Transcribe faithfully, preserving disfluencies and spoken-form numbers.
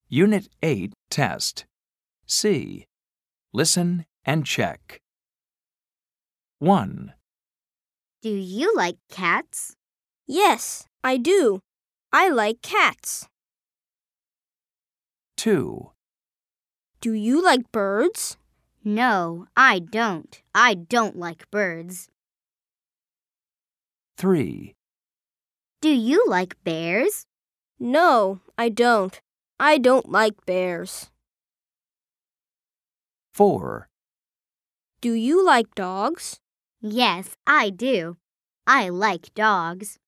Unit eight Test. C. Listen and check. one. Do you like cats? Yes, I do. I like cats. two. Do you like birds? No, I don't. I don't like birds. three. Do you like bears? No, I don't. I don't like bears. four. Do you like dogs? Yes, I do. I like dogs.